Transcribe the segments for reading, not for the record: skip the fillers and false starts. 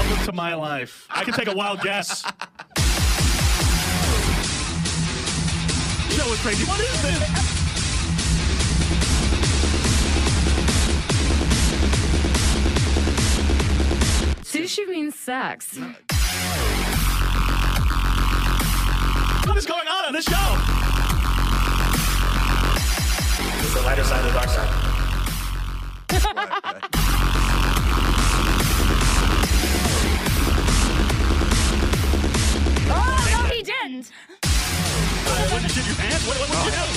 to my life. I can take a wild guess. Show is crazy. What is this? Sushi means sex. What is going on this show? It's the lighter side of the dark side. Oh, no, he didn't. When you shit your pants? What did you do?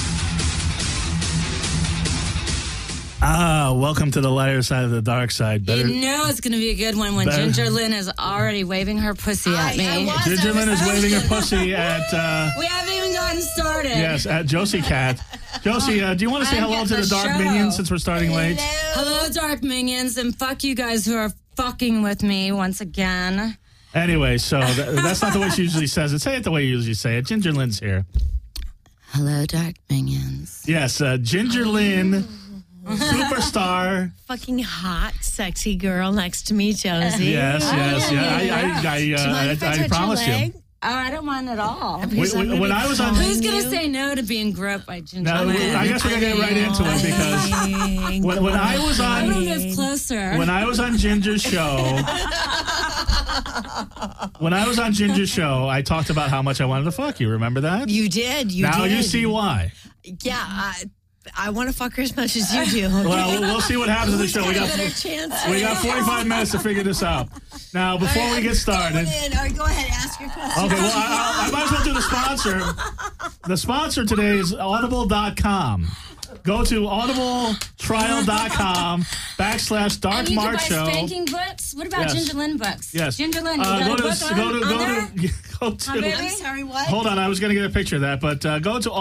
Welcome to the lighter side of the dark side. You know it's going to be a good one when Ginger Lynn is already waving her pussy at me. Ginger Lynn is waving her pussy at... we haven't even gotten started. Yes, at Josie Cat. Josie, do you want to say hello to the Dark Minions since we're starting late? Hello, Dark Minions, and fuck you guys who are fucking with me once again. Anyway, so that's not the way she usually says it. Say it the way you usually say it. Ginger Lynn's here. Hello, Dark Minions. Yes, Ginger Lynn, superstar. Fucking hot, sexy girl next to me, Josie. Yes. I promise you. Oh, I don't mind at all. When I was on... Who's going to say no to being groped by Ginger Lynn? I guess we're going to get right into it because when I was on... I'm going to move closer. When I was on Ginger's show... I talked about how much I wanted to fuck you. Remember that? You did. Now you see why. Yeah, I want to fuck her as much as you do. Okay? Well, we'll see what happens in the show. We got 45 minutes to figure this out. Now, before we get started... Go ahead, ask your question. Okay, well, I might as well do the sponsor. The sponsor today is Audible.com. Go to audibletrial.com/Dark and you Mark can buy Show. spanking books? What about Ginger Lynn books? Yes. Ginger Lynn, you got a book on there? I'm sorry, what? Hold on, I was going to get a picture of that, but go to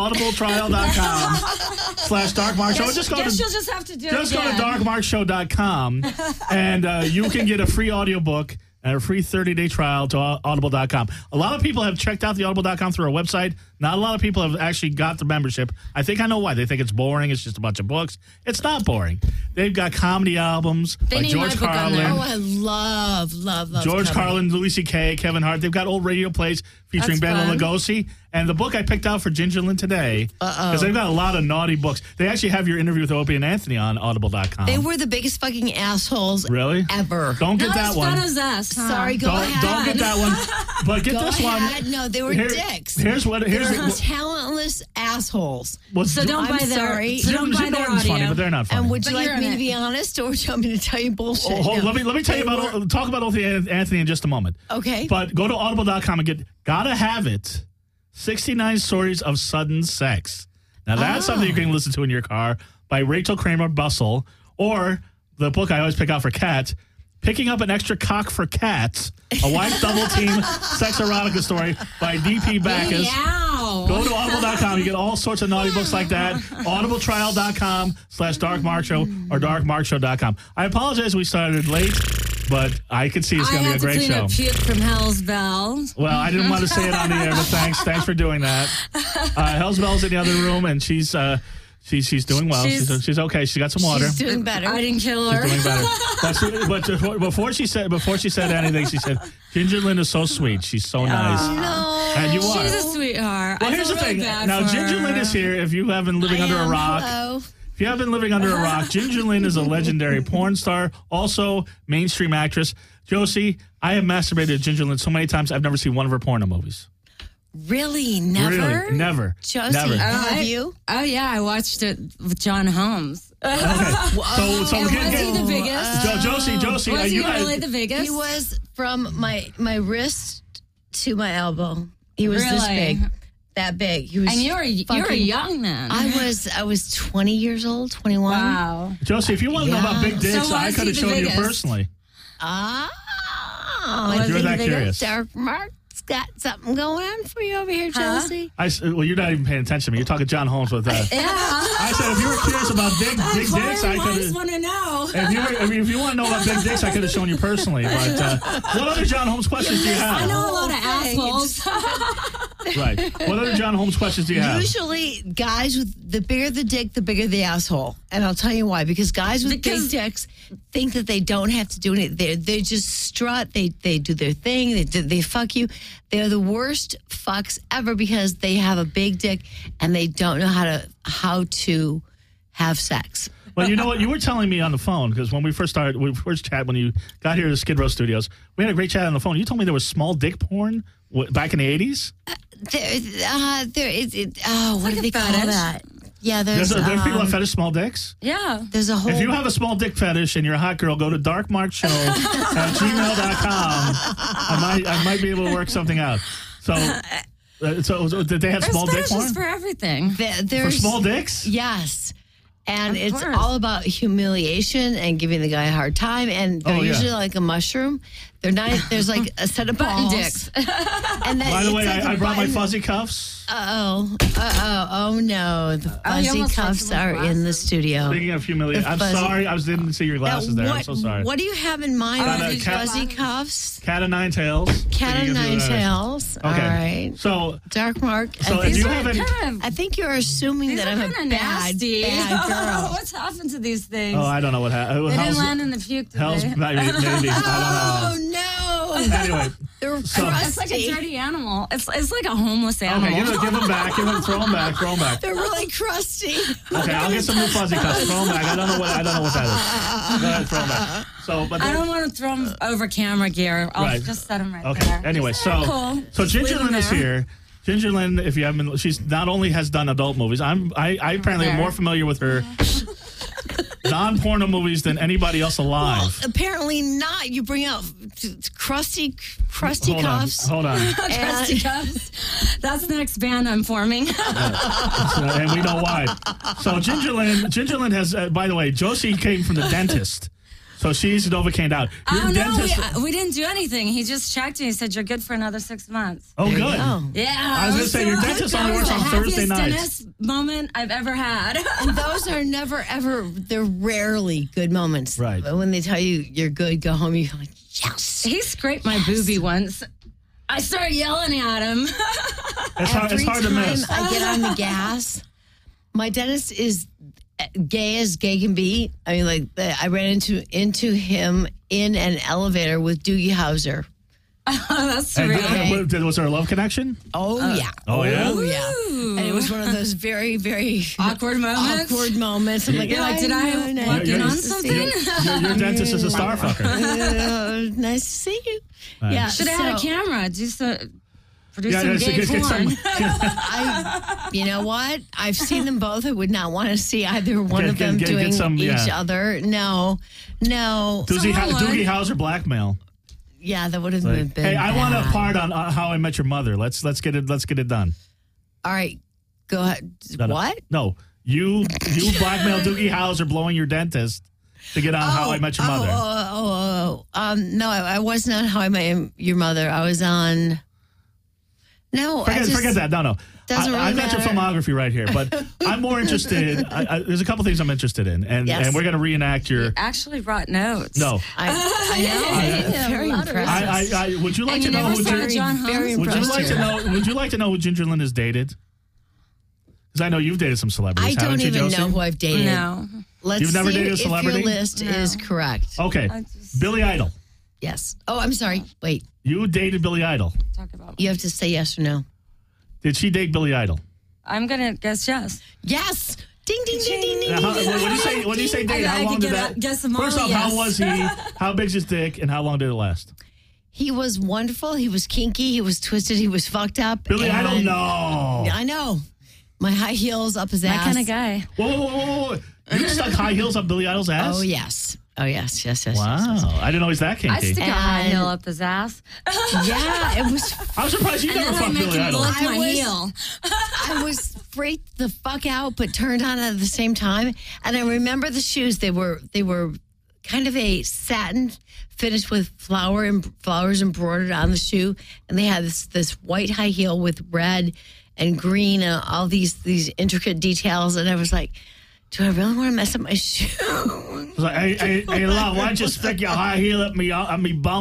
audibletrial.com/Dark Mark Show. Guess you'll just have to do it Just go to darkmarkshow.com and you can get a free audiobook and a free 30-day trial to audible.com. A lot of people have checked out the audible.com through our website. Not a lot of people have actually got the membership. I think I know why. They think it's boring. It's just a bunch of books. It's not boring. They've got comedy albums like George Carlin. Oh, I love George comedy. Carlin, Louis C.K., Kevin Hart. They've got old radio plays featuring Bela Lugosi. And the book I picked out for Ginger Lynn today, because they've got a lot of naughty books. They actually have your interview with Opie and Anthony on audible.com. They were the biggest fucking assholes ever. Don't get that one. Not as fun as us. Huh? Sorry, go ahead. Don't get that one. But get this one. No, they were dicks. Here's talentless assholes. So don't buy their audio. Funny, but they're not funny. And would you like me to be honest, or would you want me to tell you bullshit? Let me tell you talk about Opie and Anthony in just a moment. Okay. But go to audible.com and get Gotta Have It, 69 Stories of Sudden Sex. Now, that's something you can listen to in your car by Rachel Kramer Bussell, or the book I always pick out for cats, Picking Up an Extra Cock for Cats, a wife double team sex erotica story by D.P. Backus. Go to audible.com. You get all sorts of naughty books like that. audibletrial.com/Dark Mark Show or darkmarkshow.com. I apologize we started late, but I can see it's going to be a great show. I had to clean up puke from Hell's Bells. Well, I didn't want to say it on the air, but thanks for doing that. Hell's Bells in the other room, and she's doing well. She's okay. She's got some water. She's doing better. I didn't kill her. She's doing better. But before she said anything, she said, Ginger Lynn is so sweet. She's so nice. No. And you are. She's a sweetheart. Well, here's the thing. Now, Ginger Lynn is here. If you have been living under a rock. Hello. If you have been living under a rock, Ginger Lynn is a legendary porn star, also mainstream actress. Josie, I have masturbated to Ginger Lynn so many times, I've never seen one of her porno movies. Really? Never? Really? Never. Josie, Never. have you? Oh, yeah. I watched it with John Holmes. Okay. So was he the biggest? Josie, was he really the biggest? He was from my wrist to my elbow. He was this big. That big. He was. And you were young then. I was 20 years old, 21. Wow. Josie, if you want to know about big dicks, I could have shown you personally. You're that curious. Dark Mark's got something going on for you over here, Josie. Well, you're not even paying attention to me. You're talking John Holmes with that. Yeah. I said if you were curious about big dicks, I could have. want to know. If you want to know about big dicks, I could have shown you personally. But what other John Holmes questions do you have? I know a lot of assholes. Right. What other John Holmes questions do you have? Usually, guys with the bigger the dick, the bigger the asshole. And I'll tell you why. Because guys with big dicks think that they don't have to do anything. They just strut. They do their thing. They fuck you. They're the worst fucks ever because they have a big dick and they don't know how to have sex. Well, you know what? You were telling me on the phone, because when we first chat, when you got here to Skid Row Studios, we had a great chat on the phone. You told me there was small dick porn back in the 80s? What do they call that? Yeah, there's people that fetish small dicks? Yeah. There's a whole... If you have a small dick fetish and you're a hot girl, go to darkmarkshow@gmail.com. I might be able to work something out. So did they have small dick porn? For everything. For small dicks? Yes. And Of it's course. all about humiliation and giving the guy a hard time. And they're usually like a mushroom. They're not. There's like a set of Button balls. dicks. And then By the way, like I brought my fuzzy cuffs. Oh no! The fuzzy almost cuffs like are in the studio. Speaking of humiliation, I'm sorry. I didn't see your glasses there. I'm so sorry. What do you have in mind? Got Are a these cat- fuzzy cuffs? Cat of nine tails. Cat of nine tails. Okay. All right. So, Dark Mark. do I think, you have any? I think you're assuming that I'm a kind of bad girl. What's happened to these things? Oh, I don't know what happened. They didn't land in the puke, did Hell's they? maybe. I Oh no! don't know. Anyway, They're It's like a crusty. dirty animal. It's like a homeless animal. okay, give them back. Throw them back. They're really crusty. Okay, I'll get some new fuzzy cuffs. Throw them back. I don't know what that is. Go ahead, throw them back. So, but I don't want to throw them over camera gear. I'll Right. just set them right Okay. there. Anyway, Cool. so Just leave Ginger 'em Lynn is there. here. Ginger Lynn, if you haven't, she's not only has done adult movies. I apparently am Fair. more familiar with her non-porno movies than anybody else alive. Apparently not. You bring out crusty Hold cuffs. on. Crusty cuffs. That's the next band I'm forming. And we know why. So Ginger Lynn has, by the way, Josie came from the dentist. So she's Novocaine out. Your dentist. We didn't do anything. He just checked and he said, you're good for another 6 months. Oh, There you good. go. Yeah. I was going to say, your dentist only works on Thursday nights. Dentist moment I've ever had. And those are never, ever, they're rarely good moments. Right. But when they tell you you're good, go home, you're like, yes. He scraped my boobie once. I started yelling at him. It's hard to miss. I get on the gas, my dentist is gay as gay can be. I mean, like, I ran into him in an elevator with Doogie Howser. Oh, that's And surreal. was there a love connection? Oh, yeah. Oh, yeah? Oh, yeah. And it was one of those very, very Awkward moments. awkward moments. I'm like, You're like, did I walk in on something? Your dentist is a star fucker. Nice to see you. Right. Yeah. Should have had a so camera. Produce some just gay get porn. you know what? I've seen them both. I would not want to see either one of them Get doing some, each yeah. other. No. Doogie Howser blackmail. Yeah, that would have been Hey, I want a bad. part on How I Met Your Mother. Let's get it done. All right, go ahead. No. What? No, you blackmail Doogie Howser blowing your dentist to get on How I Met Your Mother. No, I wasn't on How I Met Your Mother. I was on. No, Forget that. No. Doesn't really I've got your matter. filmography right here, but I'm more interested. There's a couple things I'm interested in, and Yes. we're going to reenact your. Actually brought notes. No, I know. I'm very impressed. I would you like And to you know never who saw Ginger? John Holmes? Very Would you impressed like to here. know? Would you like to know who Ginger Lynn has dated? Because I know you've dated some I celebrities. don't haven't you, even Josie? know who I've dated. No. Let's You've never see dated a celebrity? if your list is correct. Okay, I just- Billy Idol. Yes. Oh, I'm sorry. Wait. You dated Billy Idol. Talk about. You have to say yes or no. Did she date Billy Idol? I'm gonna guess yes. Yes. Ding, ding, ding, ding, ding. Now, when you say date, I how could long did get that? a- guess them First all, off, yes. how was he? How big's his dick, and how long did it last? He was wonderful. He was kinky. He was twisted. He was fucked up. Billy and Idol, no. I know. My high heels up his My ass. kind of guy. Whoa. You stuck high heels up Billy Idol's ass? Oh, yes. Oh, yes. Wow. I didn't know he's that I kinky. stick a high And- heel up his ass. Yeah, it was. I'm surprised you And never then I fucked make Billy him Idol. lick my I was- heel. I was freaked the fuck out, but turned on at the same time. And I remember the shoes. They were kind of a satin finish with flowers embroidered on the shoe, and they had this white high heel with red and green and all these intricate details. And I was like, do I really want to mess up my shoe? I was like, hey, love, why don't you stick your high heel up me bum?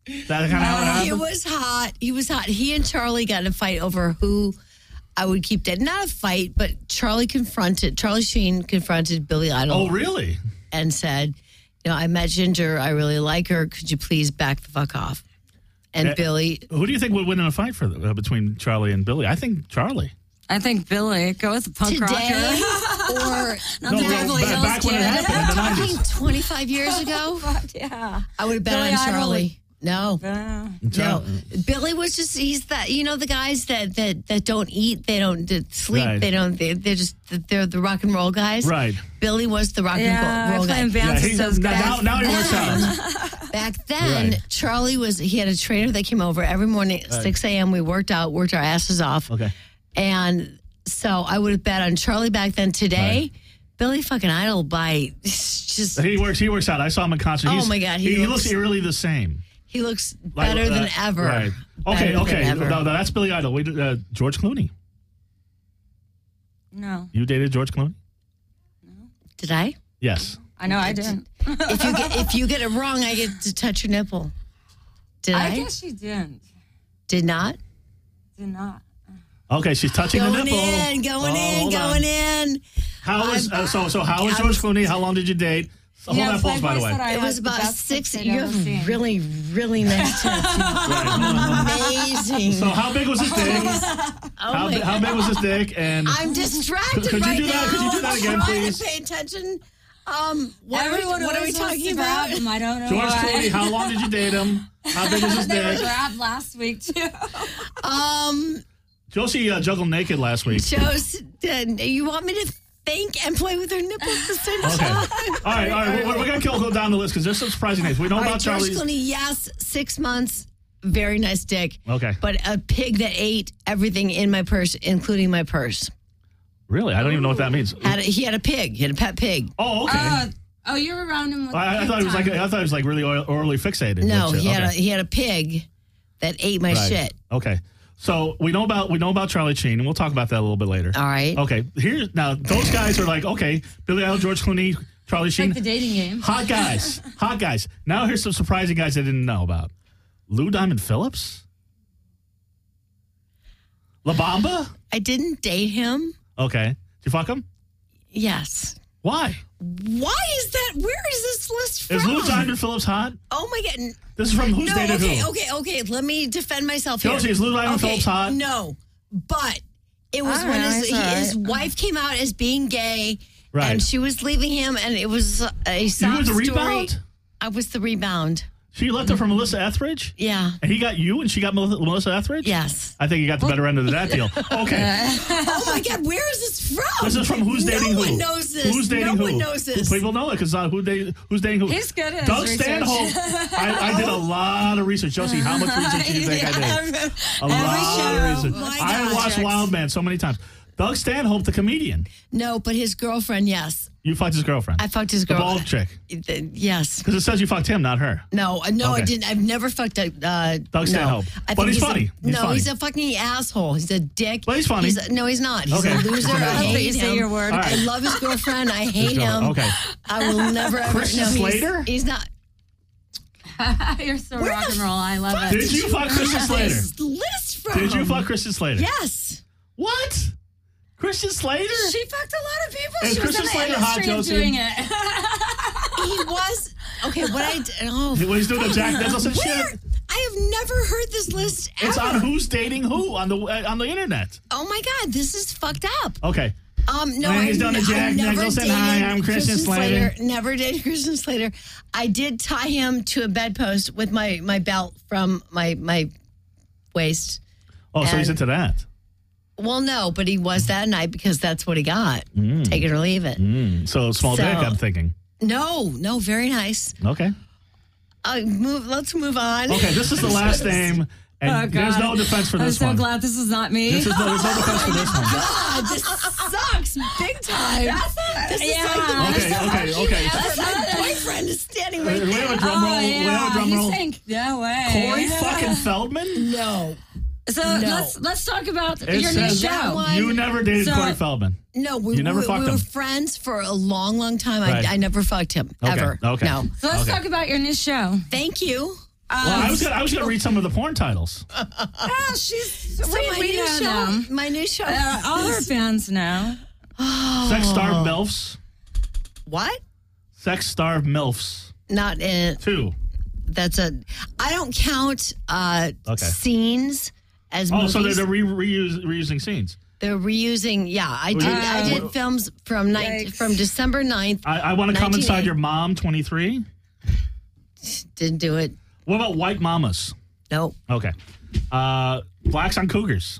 That kind of how it He happened? was hot. He was hot. He and Charlie got in a fight over who I would keep dead. Not a fight, but Charlie Sheen confronted Billy Idol Oh, really? and said, I met Ginger. I really like her. Could you please back the fuck off? And Billy. Who do you think would win in a fight between Charlie and Billy? I think Charlie. I think Billy. Go with the punk rocker. Today or Not the Beverly Hills back when it Kid. happened in the talking 90s. 25 years ago, Yeah. I would have bet Billy on Idol. Charlie. No. No, Billy was he's that, the guys that don't eat, they don't sleep, Right. they're the rock and roll guys. Right. Billy was the rock Yeah, and roll guy. playing bands with those guys. Now he works out. Back then, Right. Charlie he had a trainer that came over every morning at 6 a.m. We worked our asses off. Okay. And so I would have bet on Charlie back then. Today, Billy fucking Idol by just, He works out. I saw him in concert. Oh, my God, He he looks looks- eerily the same. he looks Like, better than ever. Right. Better than Okay. ever. No, that's Billy Idol. Wait, George Clooney. No. You dated George Clooney? Did I? Yes. I know I didn't. If you get it wrong, I get to touch your nipple. Did I? I guess you didn't. Did not? Did not. Okay, she's touching the Going nipple. in, going in, hold on. going in. How was so? How was George Clooney? How long did you date? Hold that pulse, by the way. It was about 6. You have really, really nice tattoos. Amazing. So how big was his dick? Oh my How big was his dick? And I'm distracted Could you right do that? now. Could you do that again, I'm trying please? to pay attention. What are we talking about? I don't know. George why. Clooney, how long did you date him? How big was his They were dick? grabbed last week too. Josie juggled naked last week. You want me to think and play with her nipples at the same Okay. time? All right. We're going to go down the list because there's some surprising names. We know All about right, George Charlie. Clooney, yes, 6 months, very nice dick. Okay. But a pig that ate everything in my purse, including my purse. Really? I don't even know what that means. He had a pig. He had a pet pig. Oh, okay. You were around him. With I thought he was like really orally fixated. No, which, he had a pig that ate my Right. shit. Okay. So we know about Charlie Sheen, and we'll talk about that a little bit later. All right. Okay. Now those guys are like, okay, Billy Idol, George Clooney, Charlie Sheen. like the dating game. Hot guys. Hot guys. Now here's some surprising guys I didn't know about. Lou Diamond Phillips? La Bamba? I didn't date him. Okay. Did you fuck him? Yes. Why? Why is that? Where is this list from? Is Lou Diamond Phillips hot? Oh my God. This is from Who's No, Dated okay, Who? okay. Let me defend myself here. Josie, is Lou Diamond Phillips hot? No, but it was All when right, his wife came out as being gay, Right. and she was leaving him, and it was a sob You were the story. rebound? I was the rebound. She left her for Melissa Etheridge? Yeah. And he got you and she got Melissa Etheridge? Yes. I think he got the better end of that deal. Okay. Oh my God, where is this from? This is from Who's Dating Who? No one knows this. Who's Dating no Who? one knows this. People know it because Who's Dating Who? He's good at his Doug research. Stanhope. I did a lot of research. Josie, how much research do you think I did? A lot of research. My I God. watched Wild Man so many times. Doug Stanhope, the comedian. No, but his girlfriend, yes. You fucked his girlfriend. I fucked his The girlfriend. bald chick. Yes. Because it says you fucked him, not her. No, I Okay. didn't. I've never fucked a Doug Stanhope. I But think he's funny. He's funny. he's a fucking asshole. He's a dick. But he's funny. No, he's not. He's Okay. a loser. I That's hate you say him. your word. All right. I love his girlfriend. I hate him. Okay. I will never ever. Christian no, Slater? He's not. You're so Where rock the and roll. I love it. Did you fuck Christian Slater? This list from? Did you fuck Christian Slater? Yes. What? Christian Slater? She fucked a lot of people. Is She was Christian in the Slater hot, industry of Josie? doing it. He was. Okay, what I did. Oh, When he's doing the Jack Nicholson where? shit? I have never heard this list ever. It's on Who's Dating Who on the internet. Oh my God, this is fucked up. Okay. No, And he's I've- done the I've Jack never Nicholson. dated Hi, I'm Christian Slater. Never dated Christian Slater. I did tie him to a bedpost with my belt from my waist. Oh, so he's And- into that. Well, no, but he was that night because that's what he got. Take it or leave it. So small So- dick, I'm thinking. No, very nice. Okay. Let's move on. Okay, this is the last name, and Oh, God. there's no defense for I'm this so one. glad this is not me. There's no defense for this one. God, this sucks big time. This is Okay. That's my boyfriend is standing right We have a there. drum roll. We have a drum roll. No way. Corey fucking Feldman? No. So let's talk about It your new says that show. one- you never dated So- Corey Feldman. No, we You never fucked were him. friends for a long, long time. Right. I never fucked him, Okay, ever. okay. No. So let's Okay. talk about your new show. Thank you. Well, I was gonna read some of the porn titles. She's So we know them. my new show. All her fans know. Sex-starved MILFs. What? Sex-starved MILFs. Not in. 2. I don't count scenes as Oh, movies. so they're reusing scenes. They're reusing. Yeah, I did films from December 9th. I want to come inside your mom. 23. Didn't do it. What about White Mamas? Nope. Okay. Blacks on Cougars.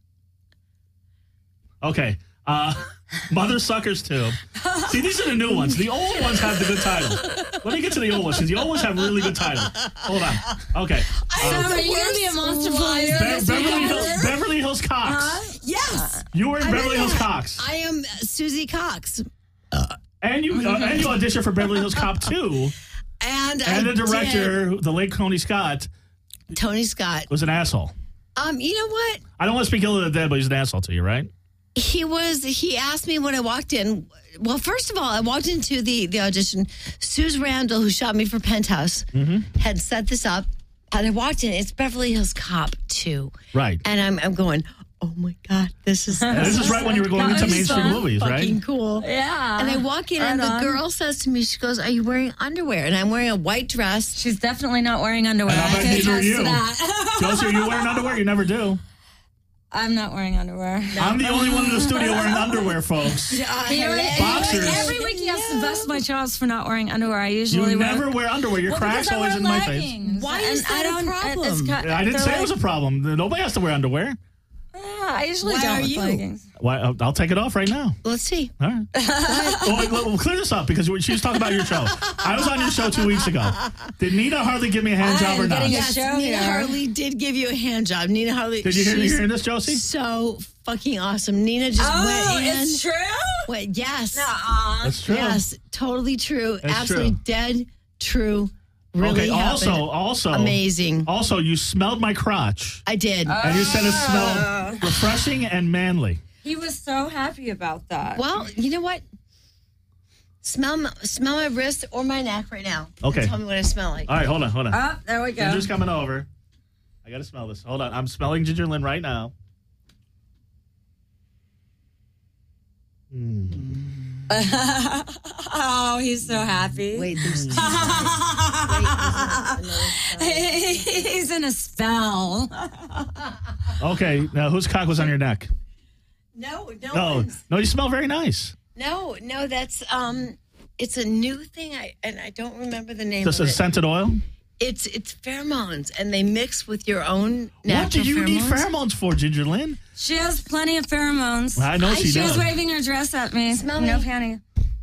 Okay. Mother Suckers 2. See, these are the new ones. The old ones have the good title. Let me get to the old ones because the old ones have really good titles. Hold on. Okay. Summer, you're gonna be a monster flyer. Beverly Hills Cox. Yes. You were in Beverly Hills Cox. I am Susie Cox. And you auditioned for Beverly Hills Cop 2. And the director, the late Tony Scott, was an asshole. You know what? I don't want to speak ill of the dead, but he's an asshole to you, right? He asked me when I walked in. Well, first of all, I walked into the audition. Suze Randall, who shot me for Penthouse, had set this up. And I walked in. It's Beverly Hills Cop 2. Right. And I'm going, oh my God, this is right when you were going into mainstream movies, right? Fucking cool. Yeah. And I walk in and the girl says to me, she goes, are you wearing underwear? And I'm wearing a white dress. She's definitely not wearing underwear. And I bet can neither are attest you. to that. Josie, are you wearing underwear? You never do. I'm not wearing underwear. I'm the only one in the studio wearing underwear, folks. Boxers. Every week he has to bust my chops for not wearing underwear. I usually You never wear underwear. Your crack's because I always wear in my face. leggings. Why is that a problem? I didn't say it was a problem. Nobody has to wear underwear. I usually Why don't are with you? leggings. Why? I'll take it off right now. Let's see. All right. We'll clear this up because she was talking about your show. I was on your show 2 weeks ago. Did Nina Hartley give me a hand job or not? getting a Yes, show Nina here. Hartley did give you a hand job. Nina Hartley. Did you hear me she's hearing this, Josie? So fucking awesome. Nina just went in. It's true? Wait, yes. That's true. Yes, totally true. That's Absolutely true. dead true. Really Okay. happened. Also, amazing. Also, you smelled my crotch, I did. and you said it smelled refreshing and manly. He was so happy about that. Well, you know what? Smell my wrist or my neck right now. Okay. Tell me what I smell like. All right, hold on. Oh, there we go. Ginger's coming over. I got to smell this. Hold on. I'm smelling Ginger Lynn right now. Oh, he's so happy. Wait, there's He's in a spell. Okay, now whose cock was on your neck? no, No, you smell very nice. no. That's it's a new thing. I don't remember the name Just of a it. scented oil? It's pheromones, and they mix with your own natural What do you pheromones. need pheromones for, Ginger Lynn? She has plenty of pheromones. I know she She does. was waving her dress at me. Smell no me. panty.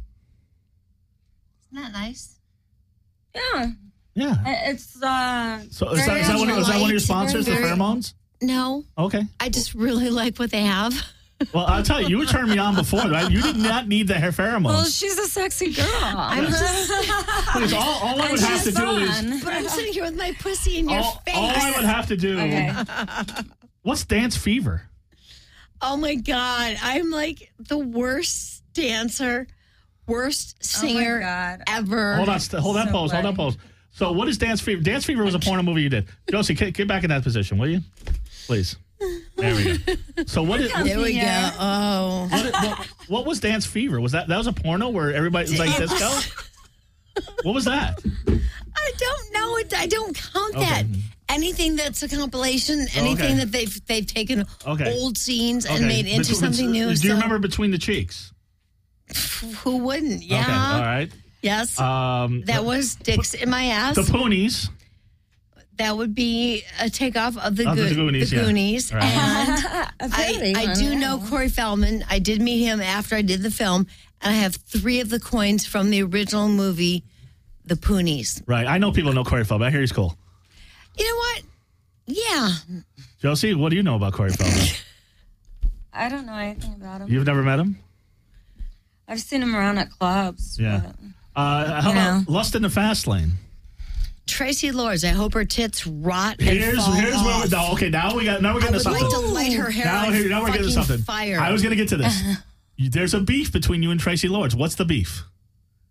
Isn't that nice? Yeah. Yeah. It's So is that one of your sponsors, the Very- pheromones? No, Okay. I just really like what they have. Well, I'll tell you, you turned me on before, right? You did not need the hair well, pheromones. she's a sexy girl. I'm just, Please, all I would have to do is... but I'm sitting here with my pussy in your face. All I would have to do... Okay. What's dance fever? Oh my God, I'm like the worst dancer, worst singer God. ever. Hold that pose. Hold that pose. So what is Dance Fever? Dance Fever was a porno movie you did. Josie, get back in that position, will you? Please. There we go. So what is... There we go. Oh, What was Dance Fever? Was that was a porno where everybody was like disco? What was that? I don't know it. I don't count Okay. that. Anything that's a compilation, anything Okay. that they've taken Okay. old scenes and Okay. made into Between- something new. Do you so remember Between the Cheeks? who wouldn't? Yeah. Okay. All right. Yes. Um, that was Dicks in My Ass. the Poonies. That would be a takeoff of the, Of the Goonies, yeah. Goonies. Right. And I do know Corey Feldman. I did meet him after I did the film, and I have 3 of the coins from the original movie, The Poonies. Right. I know people know Corey Feldman. I hear he's cool. You know what? Yeah. Josie, what do you know about Corey Feldman? I don't know anything about him. You've never met him? I've seen him around at clubs. Yeah. How about Lust in the Fast Lane? Tracy Lords. I hope her tits rot and Here's fall where off. now we're getting I to would something. like to light her hair Now on we're getting to fucking something. fire. I was going to get to this. There's a beef between you and Tracy Lords. What's the beef?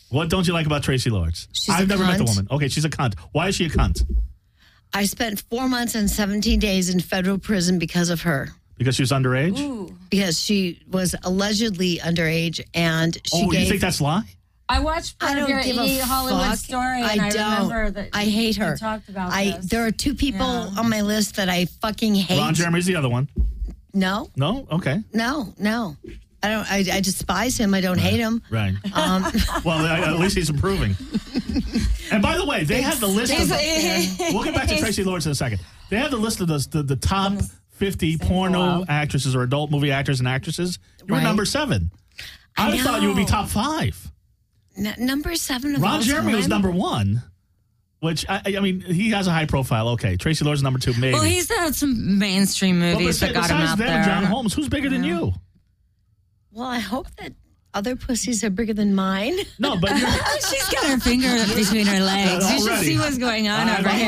What don't you like about Tracy Lords? She's I've a never met the cunt. woman. Okay, she's a cunt. Why is she a cunt? I spent 4 months and 17 days in federal prison because of her. Because she was underage? Because she was allegedly underage and she Oh, gave... you think that's a lie? I watched part I of don't your give a E! Hollywood fuck. story, and I remember that I hate her. you talked about this. There are 2 people Yeah. on my list that I fucking hate. Ron Jeremy's the other one. No, No? Okay. no. I don't. I despise him. I don't hate him. Right. Well, at least he's improving. And by the way, they have the list of... We'll get back to Tracy Lords in a second. They have the list of the top 50 porno actresses or adult movie actors and actresses. You were Right. number 7. I thought you would be know. top 5. Number 7 of all Ron Jeremy was time? number 1, which, I mean, he has a high profile. Okay, Tracy Lords number 2, maybe. Well, he's had some mainstream movies that got him besides out them there. and John Holmes, who's bigger than you? Well, I hope that other pussies are bigger than mine. No, but you're... She's got her finger between her legs. You should Already. see what's going on over I'm here.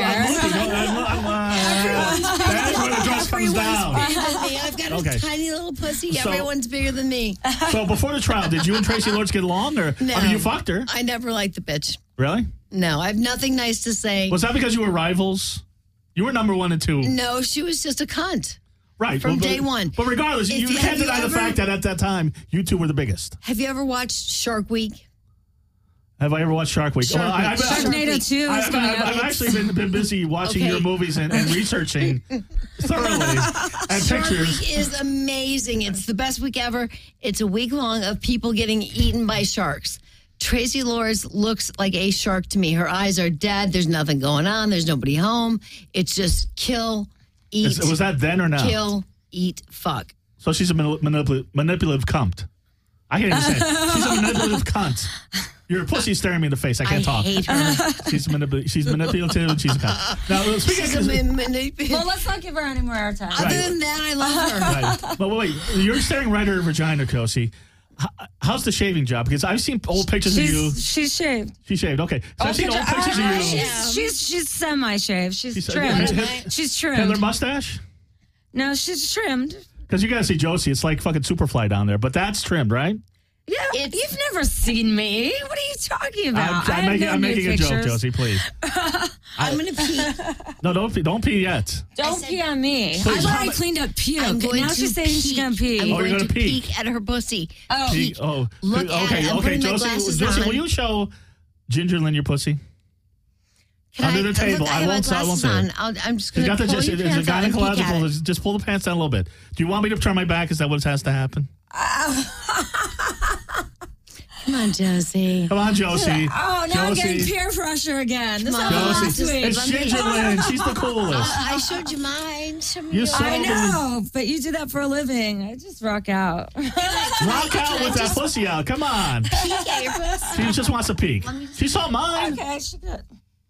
That's where the dress comes down. Bigger than me. I've got Okay. a tiny little pussy. So- Everyone's bigger than me. So before the trial, did you and Tracy Lords get along? Or No. I mean, you fucked her. I never liked the bitch. Really? No, I have nothing nice to say. Was that because you were rivals? You were number 1 and 2. No, she was just a cunt. Right. From but- day one. But regardless, If you you- can't have you deny the ever- fact that at that time, you two were the biggest. Have you ever watched Shark Week? Have I ever watched Shark Week? Shark Week. I've Sharknado 2 is I've coming out. actually been busy watching Okay. your movies and researching thoroughly and Shark pictures. Week is amazing. It's the best week ever. It's a week long of people getting eaten by sharks. Tracy Lords looks like a shark to me. Her eyes are dead. There's nothing going on. There's nobody home. It's just kill, eat, Was that then or now? kill, eat, fuck. So she's a manipulative cunt. I can't even say it. She's a manipulative cunt. Your pussy's staring me in the face. I can't talk. hate her. She's manipulative and she's a cunt. Now, speaking She's of... a manipulative. Well, let's not give her any more airtime. Other than that, I love her. Right. But wait, you're staring right at her vagina, Kelsey. How's the shaving job? Because I've seen old pictures of you. She's shaved. She shaved. Okay. So I've seen old pictures of you. She's semi-shaved. She's She's- trimmed. Hit- She's Hitler trimmed. mustache? No, she's trimmed. Because you got to see Josie. It's like fucking Superfly down there. But that's trimmed, right? Yeah, you've never seen me. What are you talking about? I'm making a joke, Josie, please. I'm going to pee. No, don't pee yet. Don't pee on me. Please. I've already cleaned up puke. I'm going Now to she's saying she's going to pee. I'm Oh, you're going gonna to peek. peek at her pussy. Oh, Pee- oh, Look at okay, it. I'm okay, putting my Josie, glasses Josie, on. will you show Ginger Lynn your pussy? Can Under the table. Look, I I have my won't say glasses it. on. I'm just You going got to the pull just, your it's a pants out and peek at gynecological. it. Just pull the pants down a little bit. Do you want me to turn my back? Is that what has to happen? Come on, Josie. Come on, Josie. Oh, now I'm getting Josie. peer pressure again. This Come happened on. last Josie. week. It's Ginger Lynn. She's the coolest. I showed you mine. Show me You yours. saw I know, but you do that for a living. I just rock out. Rock out with that pussy out. Come on. Peek at your pussy. She just wants to peek. She saw mine. Okay, she did.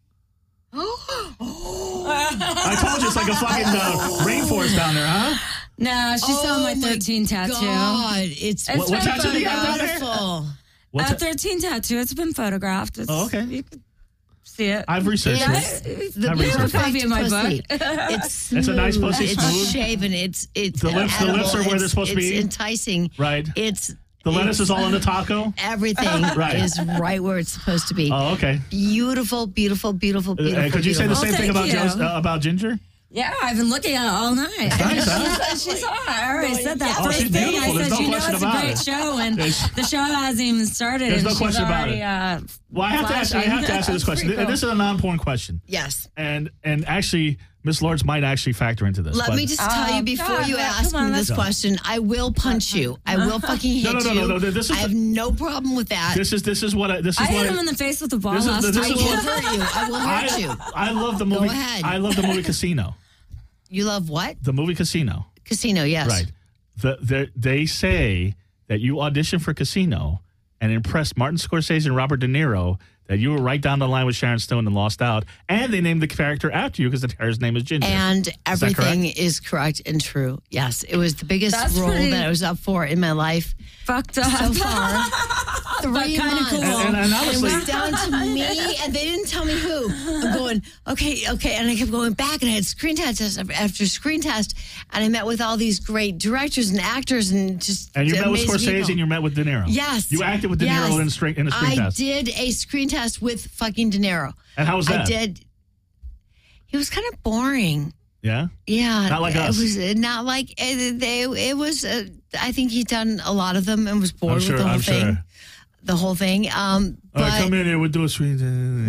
I told you it's like a fucking rainforest down there, huh? No, she saw my 13 tattoo. God, it's What tattoo do you got down there? beautiful. What's 13 tattoo. It's been photographed. It's, Oh, okay. You could see it. I've researched Yeah, it. The I've researched perfect it. Copy of my pussy. book. It's It's a nice smooth. pussy, It's smooth. shaven. It's The lips edible. are where they're supposed to be? It's enticing. Right. It's The lettuce is all in the taco? everything Right. is right where it's supposed to be. Oh, okay. Beautiful, beautiful, beautiful, beautiful. Could you say the beautiful. same thing thank about you. about Ginger? Yeah, I've been looking at it all night. Nice, huh? She's on. I already said that. Oh, First she's thing beautiful. I There's said, no you know, question it's a about great it. show, and There's- the show hasn't even started. There's and no she's question about already, it. Well, I have to ask you this question. Pretty cool. This is a non-porn question. Yes. And actually, Miss Lords might actually factor into this. Let but- me just tell you before God, you come ask on, me this let's- question, I will punch you. I will fucking hit No. you. This is I have no problem with that. This is what I hit him in the face with the ball This is- last this time. I is will what- hurt you. I will hurt you. I love the movie. ahead. I love the movie Casino. You love what? The movie Casino. Casino, yes. Right. They say that you auditioned for Casino and impressed Martin Scorsese and Robert De Niro, that you were right down the line with Sharon Stone and lost out. And they named the character after you because the character's name is Ginger. And everything correct? is correct and true. Yes, it was the biggest That's role pretty- that I was up for in my life Fucked up. so far. 3 kinda months. cool. And And it honestly, was down to me, and they didn't tell me who. I'm going, okay. And I kept going back, and I had screen test after screen test, and I met with all these great directors and actors and just and you met with amazing Scorsese people. and you met with De Niro. Yes. You acted with De Niro in a screen test. I did a screen test with fucking De Niro. And how was that? I did. He was kind of boring. Yeah? Yeah. Not like us. It was not like, it was, I think he'd done a lot of them and was bored with the whole thing. Sure. The whole thing. All right, come in here, we'll do a screen.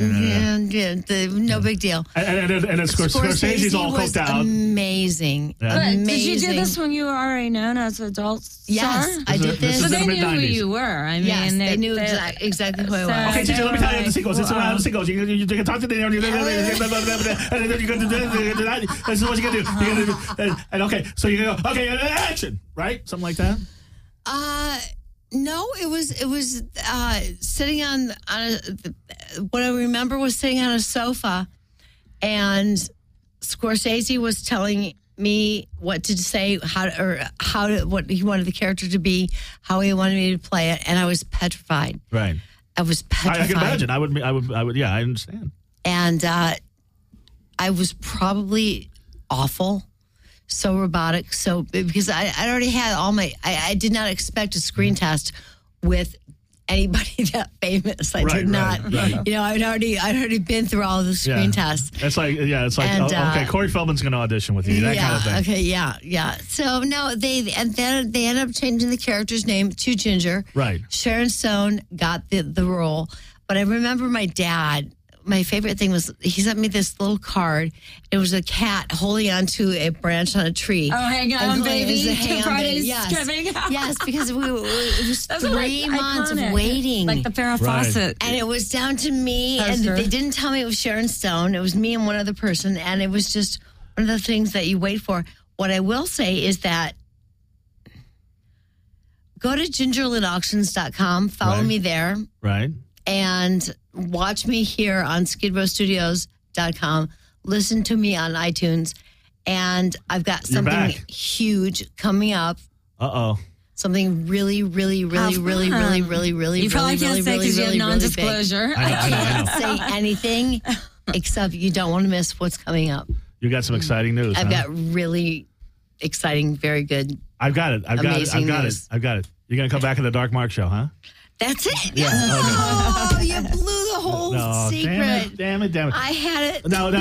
No big deal. And then Scorsese's all was coked out. amazing. Yeah. But Amazing. did you do this when you were already known as an adult star? Yes, I did This this. is So in they the knew who mid-90s. you were. I mean, Yes, they knew exactly who I was. Okay, teacher, let me tell you how the sequels. This is how the sequels. You can talk to the and then you can do this. This is what you can do. And okay, so you go, okay, action, right? Something like that. No, it was sitting on what I remember was sitting on a sofa, and Scorsese was telling me what to say, what he wanted the character to be, how he wanted me to play it, and I was petrified. Right. I was petrified. I can imagine. I would. Yeah, I understand. And I was probably awful. So robotic. So because I already had all my, I did not expect a screen test with anybody that famous. I did not. Right. You know, I'd already been through all the screen tests. It's like And, okay, Corey Feldman's going to audition with you. That kind of thing. Okay. Yeah. So no, they ended up changing the character's name to Ginger. Right. Sharon Stone got the role, but I remember my dad. My favorite thing was he sent me this little card. It was a cat holding onto a branch on a tree. Oh, hang on, And baby. it was a hang on, Friday's baby. Yes. coming. Yes, because it was That's 3 months iconic. of waiting. Like the Farrah Right. Fawcett. And it was down to me, and Poster. they didn't tell me it was Sharon Stone. It was me and one other person, and it was just one of the things that you wait for. What I will say is that go to gingerlinauctions.com, follow Right. me there, Right. and watch me here on skidrowstudios.com. Listen to me on iTunes, and I've got You're something back. huge coming up. Uh-oh. Something really, really, really, How really, fun. really, really, really, You probably really, can't really, say really, because you have really, really big. non-disclosure. I know. Can't say anything except you don't want to miss what's coming up. You got some exciting news. I've huh? got really exciting, very good. I've got it. amazing news. I've got it. You're going to come back in the Dark Mark show, huh? That's it. Yeah, Oh, you blew the whole No, secret. damn it. I had it. No,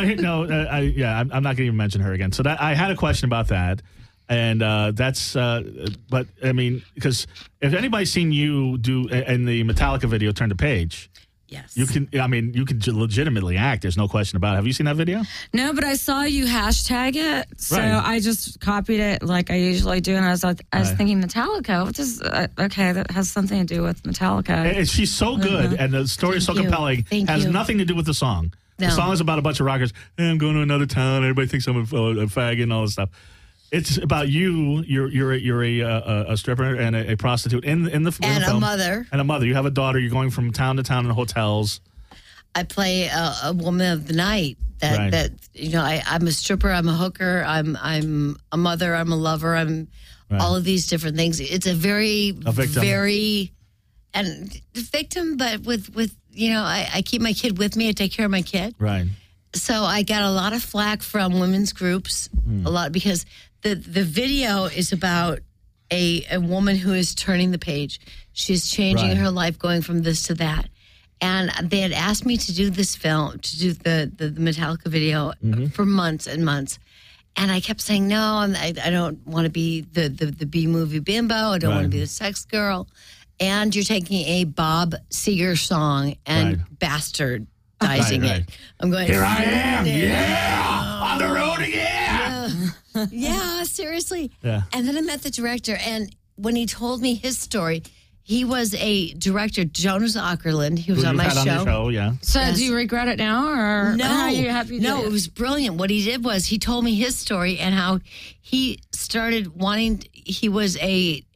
I'm not going to even mention her again. So I had a question about that, and that's. But I mean, because if anybody's seen you do in the Metallica video, "Turn the Page," Yes. you can. I mean, you can legitimately act. There's no question about it. Have you seen that video? No, but I saw you hashtag it, so Right. I just copied it like I usually do, and I was Right. thinking Metallica. What does okay? That has something to do with Metallica. And she's so good, and the story is so Thank you. compelling. Thank has you. nothing to do with the song. The No. song is about a bunch of rockers. Hey, I'm going to another town. Everybody thinks I'm a faggot and all this stuff. It's about you. You're a stripper and a prostitute in the And a film. mother. And a mother. You have a daughter. You're going from town to town in hotels. I play a woman of the night. Right. That you know, I'm a stripper. I'm a hooker. I'm a mother. I'm a lover. I'm Right. all of these different things. It's a victim. very and victim, but with you know, I keep my kid with me. I take care of my kid. Right. So I got a lot of flack from women's groups, a lot because the video is about a woman who is turning the page. She's changing Right. her life, going from this to that. And they had asked me to do this film, to do the Metallica video for months and months. And I kept saying, no, I don't want to be the B-movie bimbo. I don't want Right. to be the sex girl. And you're taking a Bob Seger song and bastardizing Right. it. I'm going, Here I am. Yeah. On the road again. yeah, seriously. Yeah. And then I met the director, and when he told me his story, he was a director, Jonas Ackerlund. He was Who on you've my had show. on the show, yeah. So Yes. do you regret it now, or No, how are you happy? You no, did it was brilliant. What he did was he told me his story and how he started wanting. He was a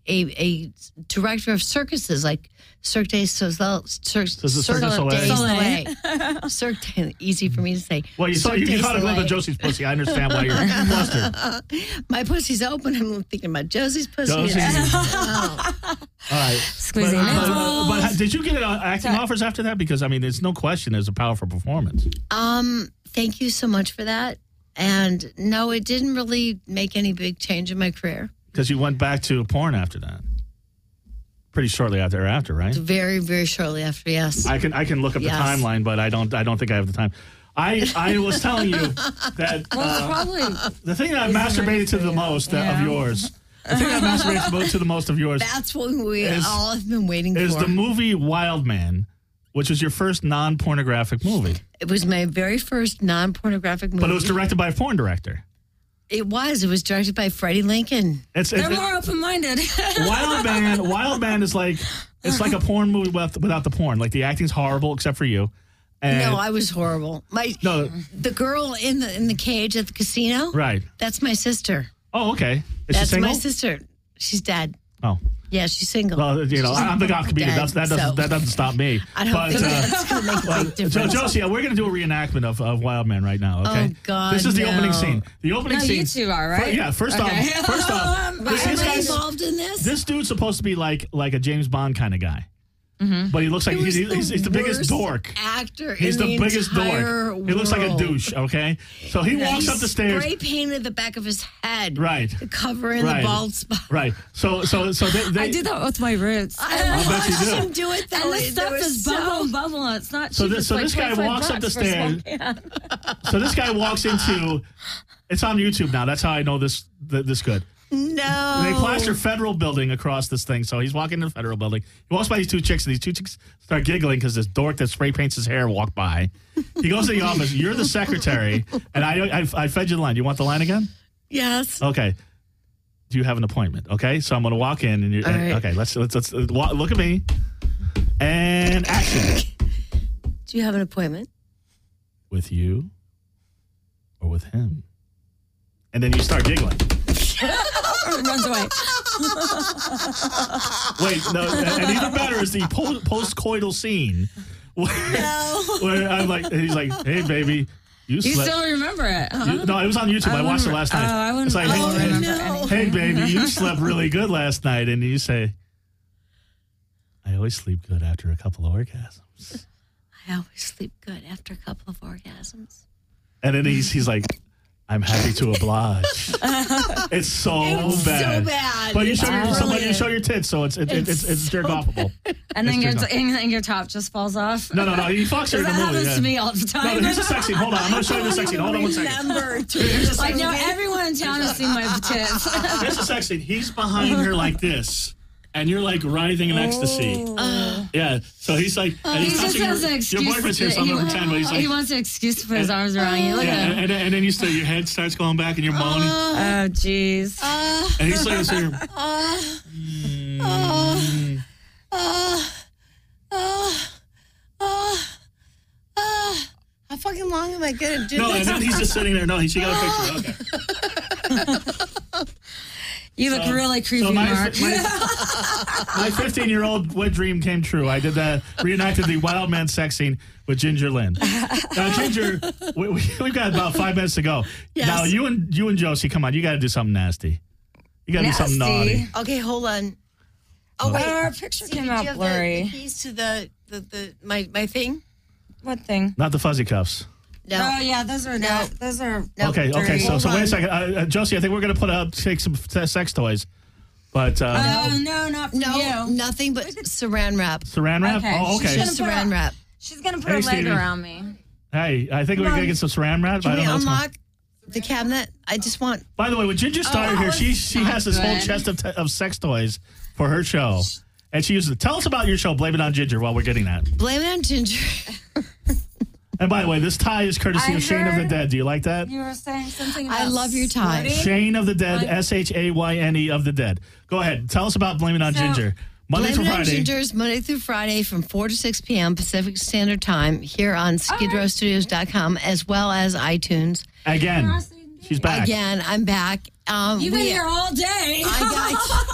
a director of circuses, like Cirque du Soleil. Cirque du Soleil. Cirque du, easy for me to say. Well, you caught a glimpse of Josie's pussy. I understand why you're flustered. My pussy's open. I'm thinking about Josie's pussy. Josie. Oh. All right. Squeezing nipples. But did you get acting offers after that? Because, I mean, there's no question it's a powerful performance. Thank you so much for that. And no, it didn't really make any big change in my career. Because you went back to porn after that. Pretty shortly thereafter, right? Very, very shortly after, yes. I can look up the timeline, but I don't think I have the time. I was telling you that the thing that I masturbated to the most of yours. The thing that I masturbated to the most of yours. That's what we all have been waiting is for. the movie Wild Man, which was your first non-pornographic movie. It was my very first non-pornographic movie. But it was directed by a porn director. It was directed by Freddie Lincoln. They're more open-minded. Wild Man is like, it's like a porn movie without the porn. Like, the acting's horrible except for you. And no, I was horrible. The girl in the cage at the casino. Right. That's my sister. Oh, okay. Is That's she single? my sister. She's dead. Oh. Yeah, she's single. Well, I'm the goth comedian. That doesn't stop me. I don't think that's going to make a big difference. Josie, we're going to do a reenactment of Wild Man right now, okay? Oh, God, this is the opening scene. The opening scene. You two are, right? First off, am I involved in this? This dude's supposed to be like a James Bond kind of guy. Mm-hmm. But he looks like he's the biggest dork. Actor He's in the biggest dork. world. He looks like a douche, okay? So he walks up the stairs. Spray painted the back of his head. Right. Covering the bald spot. Right. So they I did that with my roots. I bet you do. Didn't do it though. And this stuff is bubble. It's not cheap. So this guy walks up the stairs. So this guy walks into. It's on YouTube now. That's how I know this good. No. They plaster federal building across this thing. So he's walking into the federal building. He walks by these two chicks, and these two chicks start giggling because this dork that spray paints his hair walked by. He goes to the office. You're the secretary, and I fed you the line. You want the line again? Yes. Okay. Do you have an appointment? Okay, so I'm going to walk in, and right. Okay. Let's look at me, and action. Do you have an appointment With you, or with him? And then you start giggling. Runs away. Wait, no, and even better is the post-coital scene where I'm like, and he's like, "Hey, baby, you slept." still remember it? Huh? No, it was on YouTube. I watched it last night. I wouldn't. It's like, hey, baby, you slept really good last night, and you say, "I always sleep good after a couple of orgasms." I always sleep good after a couple of orgasms. And then he's like, "I'm happy to oblige." It's so bad. So bad. But you show your tits, so it's jerk offable. And then your top just falls off. No. He fucks her in the That movie. happens to me all the time. No, here's a sex scene. Hold on, I'm going to show you the sex scene. Hold on one second. Like now, everyone in town has seen my tits. Here's the sex scene. He's behind her like this. And you're like writhing in ecstasy. Yeah. So he's like, and he's He just touching has an excuse. your boyfriend's here, so I'm going to pretend, but he's like, He wants an excuse to put his arms around you. Look yeah, at him. and then your head starts going back and you're moaning. Oh, jeez. And he's like, how fucking long am I going to do no, this? and then he's just sitting there. No, she got a picture. Okay. You look really creepy, so Mark. My 15-year-old wet dream came true. I did that, reenacted the Wild Man sex scene with Ginger Lynn. Now, Ginger, we've got about 5 minutes to go. Yes. Now, you and Josie, come on, you got to do something nasty. You got to do something naughty. Okay, hold on. Oh, wait. Our picture came Do you out have blurry. the keys to my thing? What thing? Not the fuzzy cuffs. No. Oh, yeah, those are No. those are. No. Okay. Hold So wait a on. second, Josie. I think we're gonna take some sex toys, but Oh no, not for No, you. nothing but saran wrap. Saran wrap. Okay. Oh, okay. Just saran wrap. She's gonna put Hey, a leg Stevie. around me. Hey, I think we're gonna get some saran wrap. Can I we don't know what's going- unlock the cabinet? I just want... By the way, when Ginger started here, she has this whole good. chest of sex toys for her show, and she uses it. Tell us about your show. Blame it on Ginger. While we're getting that. Blame it on Ginger. And by the way, this tie is courtesy I of Shane of the heard- Dead. Do you like that? You were saying something about I love your tie. sweaty? Shane of the Dead, SHAYNE of the Dead. Go ahead. Tell us about Blame It on So, Ginger. Monday Blame through it on Friday. Ginger's Monday through Friday from 4 to 6 p.m. Pacific Standard Time here on SkidrowStudios.com as well as iTunes. Again. She's back. Again, I'm back. You've been here all day. I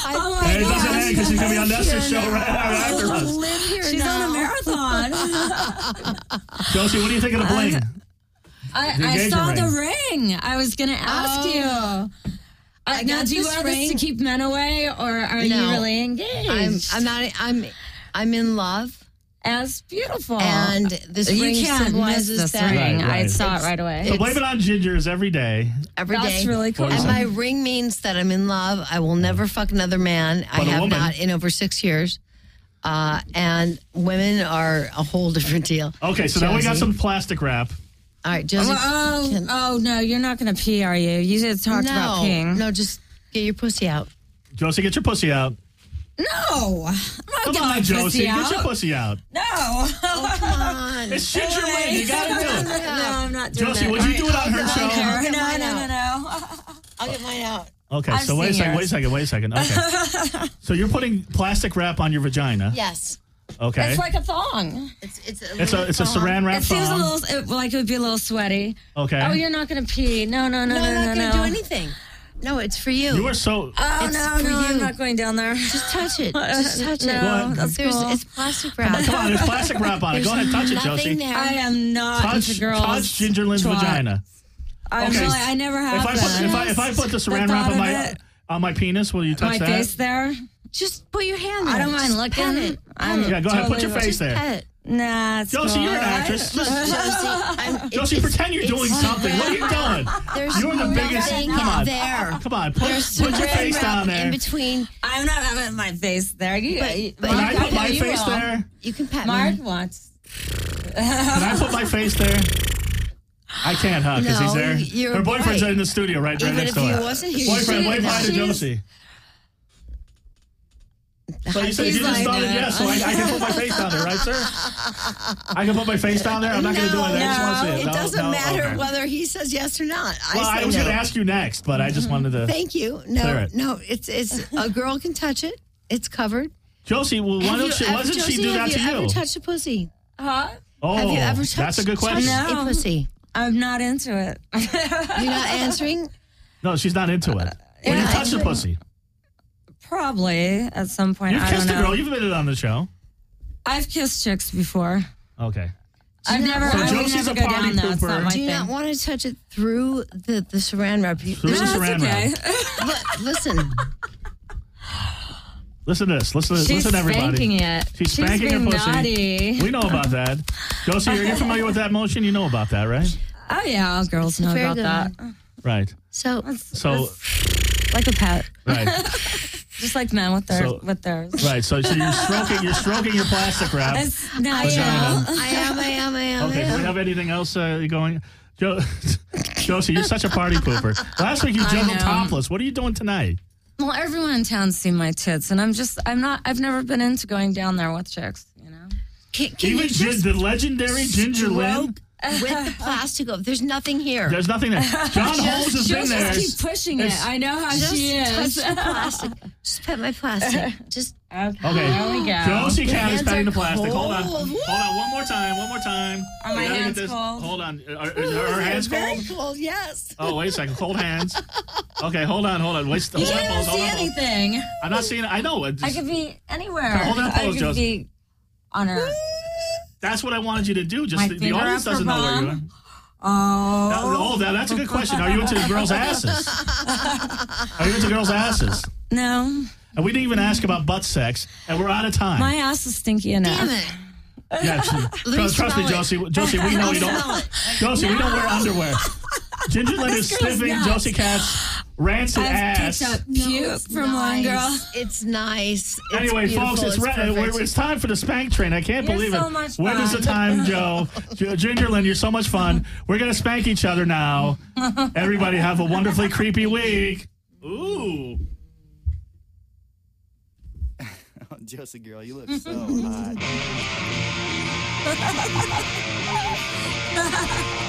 Oh my And it doesn't gosh. end because she's going to be on Nestor's show right after us. Live here She's now. on a marathon. Josie, what do you think of the bling? I engagement saw ring. the ring. I was going to ask you. Now, got do you this wear ring. this to keep men away, or are you No. really engaged? I'm not. I'm in love, As beautiful. and this you ring can't miss symbolizes this that ring. Right, I right. saw it right away. So blame it on gingers every day. every day. That's really cool. And my ring means that I'm in love. I will never fuck another man. I But a have woman. not in over 6 years. And women are a whole different deal. Okay, so now we got Josie. some plastic wrap. All right, Josie. Oh, no, you're not going to pee, are you? You just talked about peeing. No, just get your pussy out. Josie, get your pussy out. No. I'm not Come getting my on, Josie, pussy get out. your pussy out. No. Come on. It's ginger ring. You got to do it. No, I'm not doing Josie, that. would you do it on her I'll show? get mine out. No. I'll get mine out. Okay, I've so wait a seen second. Okay. So you're putting plastic wrap on your vagina. Yes. Okay. It's like a thong. It's It's a saran wrap It seems a thong. little, like it would be a little sweaty. Okay. Oh, you're not going to pee. No. No, I'm not going to do anything. No, it's for you. You are so. Oh, It's no, for I'm you. not going down there. Just touch it. Just touch it. No, that's cool. It's plastic wrap. Come on, there's plastic wrap on it. Go ahead, touch it, Nothing Josie. there. I am not Touch, into girls. touch Ginger Lynn's twat. vagina. I'm Okay. really, I never have If I put the saran wrap on my penis, will you touch my that? face there. Just put your hand I there. don't mind Just looking. Pet it. Yeah, go ahead, put your face Just there. pet it. Nah, it's Josie, cool. you're an actress. Josie, It's- pretend you're doing it's something. What are you doing? There's You're the biggest. nothing Come on. there. Come on, put There's your saran face wrap down there. in between. I'm not having my face there. But Can I put my you face will. there? You can pet Mark me. wants. Can I put my face there? I can't, huh? Because he's No, there. you're Her boyfriend's right. in the studio right Even next if door. he wasn't here, you Boyfriend, should wave hi to have. Josie. So you said He's you just like started, that. yes, so I can put my face down there, right, sir? I can put my face down there? I'm not going to do anything. I just want to see it. It doesn't matter Okay. whether he says yes or not. Well, I say was no. going to ask you next, but I just wanted to. Thank you. Clear No, it. no, it's a girl can touch it. It's covered. Josie, well, why doesn't she do that to Have you ever you? touched a pussy? Huh? Oh, Have you ever touched that's a good question. No. a pussy? I'm not into it. You're not answering? No, she's not into it. Well, you Yeah, touched a pussy. Probably at some point. You've I kissed a don't know. girl. You've been on the show. I've kissed chicks before. Okay. I've never. So I would Josie's never a go party down there. It's pooper. not my Do you thing. not want to touch it through the saran wrap? Through the No, saran it's wrap. okay. Listen, Listen to this. Listen, She's listen, everybody. spanking it. She's spanking her being pussy. naughty. We know about that. Josie, are you familiar with that motion? You know about that, right? Oh yeah, all girls know Very about good. that. Right. so So, Like a pet, right, just like men with their So- with theirs. right. So you're stroking your plastic wrap. It's natural. Vagina. I am. Okay. Do we have anything else going? Josie, you're such a party pooper. Last week you juggled know. topless. What are you doing tonight? Well, everyone in town's seen my tits, and I've never been into going down there with chicks. You know. Can Even you just the legendary Ginger Lynn. with the plastic off? There's nothing here. There's nothing there. John Holmes has She'll been just there. keep pushing it. I know how Just she touch is. the plastic. Just pet my plastic. Just Okay. There we go. Josie Cat is hands petting are the plastic. Hold on. cold. Hold on. One more time. Are my We gotta get hands this- cold? Hold on. Are her hands very cold? cold. Yes. Oh, wait a second. Cold hands. Okay, hold on. Wait, You hold on, can't pose. see Hold on, pose. anything. I'm not seeing. I know. I could be anywhere. Hold on, I pose, could Josie. be on her. That's what I wanted you to do. Just My the finger audience up her doesn't know where you are. bum? Oh That's a good question. Are you into the girls' asses? Are you into girls' asses? no, And we didn't even ask about butt sex, and we're out of time. my ass is stinky enough. Damn it. Yeah, trust me, smell it. Josie, we know you don't. Josie, we don't wear underwear. Ginger Lynn is This girl's sniffing nuts. Josie Cat's rancid I've ass. picked up puke from one girl. It's nice. It's Anyway, beautiful. folks, perfect. it's time for the spank train. I can't You're believe so it. much When is the fun. time, Joe? Ginger Lynn, you're so much fun. We're going to spank each other now. Everybody have a wonderfully creepy week. Ooh. Josie girl, you look so hot.